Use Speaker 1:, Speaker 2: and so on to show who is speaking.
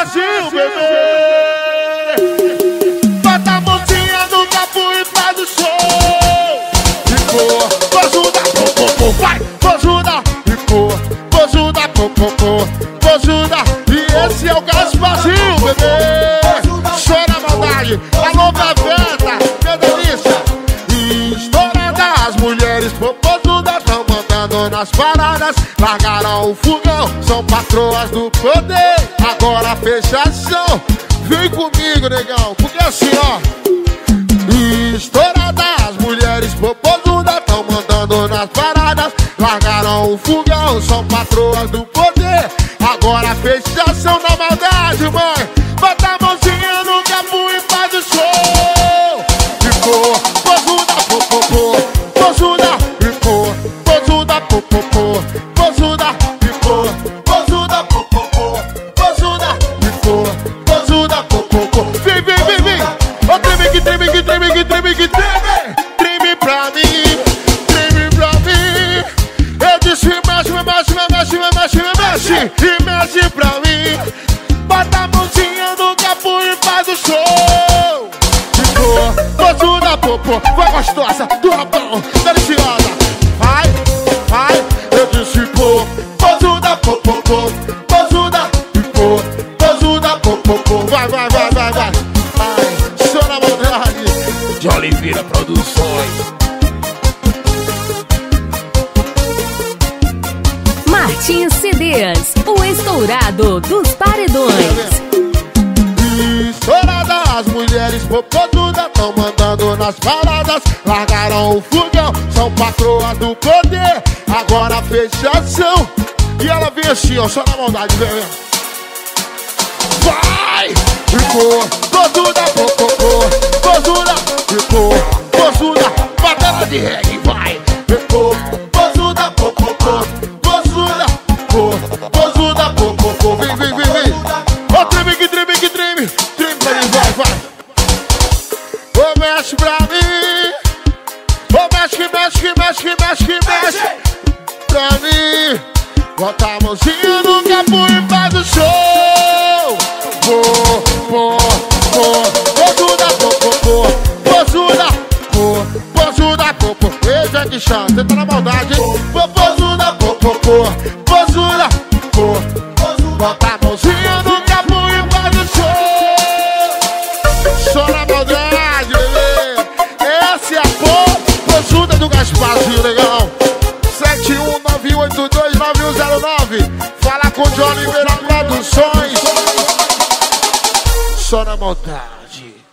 Speaker 1: Brasil, bebê. Bota a mãozinha no capo e faz o show. Ficou, posuda, popopô, vai, posuda. Ficou, posuda, popopô, posuda. E esse é o Gasparzinho, bebê. Chora a maldade, alô, Beveta, meu delícia. Estourada, as mulheres popozudas tão mandando nas paradas. Largaram o fogão, são patroas do poder. Agora fechação, vem comigo, negão, porque assim, ó. Estourada, as mulheres popozudas tão mandando nas paradas. Largaram o fogão, são patroas do poder. Agora fechação na maldade, mãe. Bota a mãozinha no capu e faz o show. Ficou, posuda, popopô, posuda, ficou, posuda, popopô, posuda, ficou, posuda, popopô, posuda, ficou, posuda, popopô. Vem, vem, vem, vem. Ó, treme que treme, que treme, que treme, que treme. Treme pra mim, treme pra mim. Eu disse mexe, mexe, mexe, mexe, mexe. E mexe pra mim. Bota a mãozinha no capu e faz o show. Ficou, posuda, popô, vai gostosa do rabão, deliciosa. Vai, vai, eu disse pô, posuda, popô, posuda, ficou, posuda, popô. Vai, vai, vai, vai, vai. Vai, chora a maldade.
Speaker 2: De Oliveira Produções.
Speaker 3: Martins CDs, o estourado dos paredões.
Speaker 1: Estourada, as mulheres popozudas tão mandando nas paradas. Largaram o fogão, são patroas do poder. Agora fechação. E ela vem assim, ó, só na maldade, vem. Vai! Ficou, posuda, popopô, posuda, ficou, posuda, batalha de reggae, vai! Ficou, posuda, popopô, posuda, posuda, popopô, vem, vem, vem, vem! Ó, treme que treme, que treme, treme pra mim, vai, vai! Ô, mexe pra mim! Ô, mexe, mexe, mexe, mexe, mexe pra mim! Bota a mãozinha no capu e faz o show! Posuda, popopô, posuda, posuda, popô. Ei, Jack Chan, você tá na maldade, hein? Posuda, popopô, posuda, bota a mãozinha no capu e faz o show! Só na maldade, bebê. Essa é a posuda do Gasparzinho, legal. 719829109. Fala com o Johnny Oliveira Produções. Só na maldade.